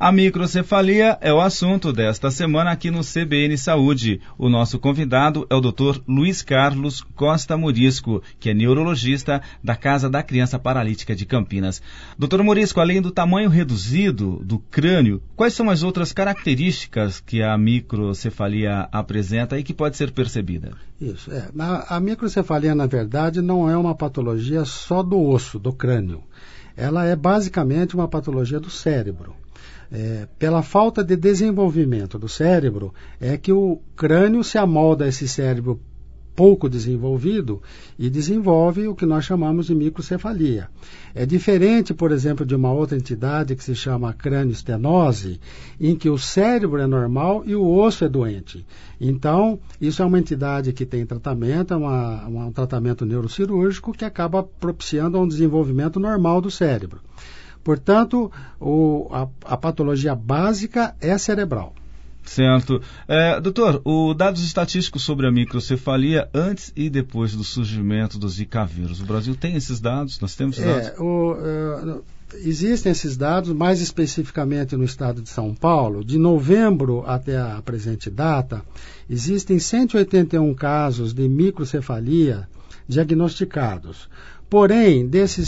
A microcefalia é o assunto desta semana aqui no CBN Saúde. O nosso convidado é o Dr. Luiz Carlos Costa Morisco, que é neurologista da Casa da Criança Paralítica de Campinas. Dr. Morisco, além do tamanho reduzido do crânio, quais são as outras características que a microcefalia apresenta e que pode ser percebida? Isso, a microcefalia, na verdade, não é uma patologia só do osso, do crânio. Ela é basicamente uma patologia do cérebro. Pela falta de desenvolvimento do cérebro, é que o crânio se amolda a esse cérebro pouco desenvolvido e desenvolve o que nós chamamos de microcefalia. É diferente, por exemplo, de uma outra entidade que se chama crânioestenose, em que o cérebro é normal e o osso é doente. Então, isso é uma entidade que tem tratamento, é um tratamento neurocirúrgico que acaba propiciando um desenvolvimento normal do cérebro. Portanto, a patologia básica é cerebral. Certo. Doutor, dados estatísticos sobre a microcefalia antes e depois do surgimento do Zika vírus. O Brasil tem esses dados? Nós temos dados? Existem esses dados, mais especificamente no estado de São Paulo. De novembro até a presente data, existem 181 casos de microcefalia diagnosticados. Porém, desses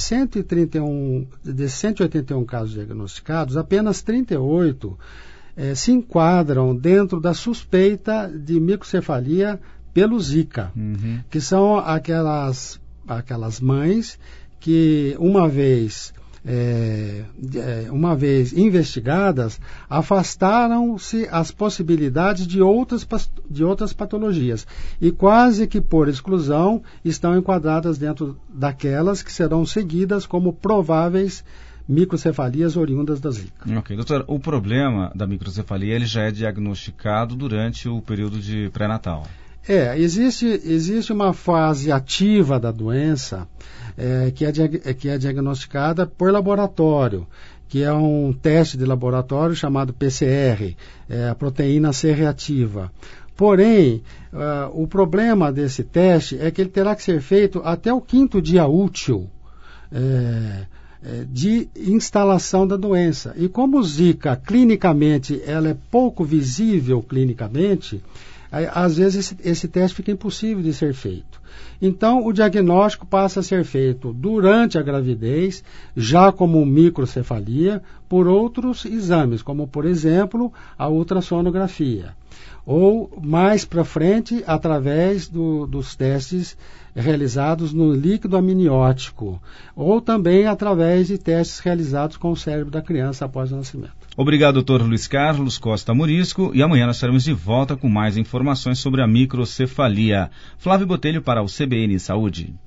181 casos diagnosticados, apenas 38 se enquadram dentro da suspeita de microcefalia pelo Zika, que são aquelas mães que, uma vez investigadas, afastaram-se as possibilidades de outras patologias e quase que por exclusão estão enquadradas dentro daquelas que serão seguidas como prováveis microcefalias oriundas da Zika. Ok, doutor, o problema da microcefalia ele já é diagnosticado durante o período de pré-natal. Existe uma fase ativa da doença que é diagnosticada por laboratório, que é um teste de laboratório chamado PCR, a proteína C reativa. Porém, o problema desse teste é que ele terá que ser feito até o 5º dia útil de instalação da doença. E como o Zika, clinicamente, ela é pouco visível clinicamente, às vezes esse teste fica impossível de ser feito. Então, o diagnóstico passa a ser feito durante a gravidez, já como microcefalia, por outros exames, como, por exemplo, a ultrassonografia. Ou, mais para frente, através dos testes realizados no líquido amniótico, ou também através de testes realizados com o cérebro da criança após o nascimento. Obrigado, doutor Luiz Carlos Costa Morisco, e amanhã nós estaremos de volta com mais informações sobre a microcefalia. Flávio Botelho para o CBN Saúde.